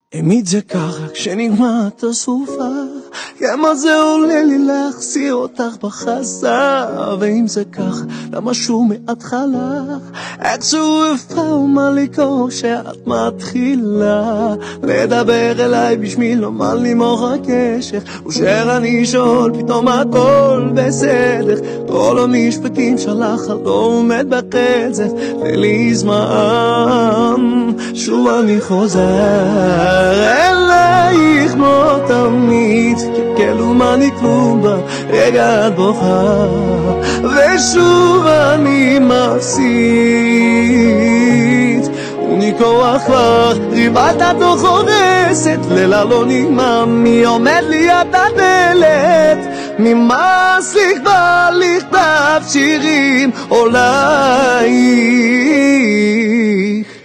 תמיד זה ככה כשנגמרת הסופה, כמה זה עולה לי להחזיר אותך בחזרה. ואם זה ככה, למה שוב מההתחלה איכשהו הפעמה לקרוא שאת מתחילה לדבר אליי בשביל לומר לי מוח הקשר, ושאני שואל פתאום הכל בסדר. כל המשפטים שלך לא עומד בקצב, ולי זמן שוב אני חוזר אלייך כמו תמיד, כלום אני כלום ברגע את בוכה, ושוב אני מפסיד. אני כוח כבר ריבת את לא חורסת, לילה לא נגמר, מי עומד ליד הדלת, ממס לי כבר לכתב שירים עולייך.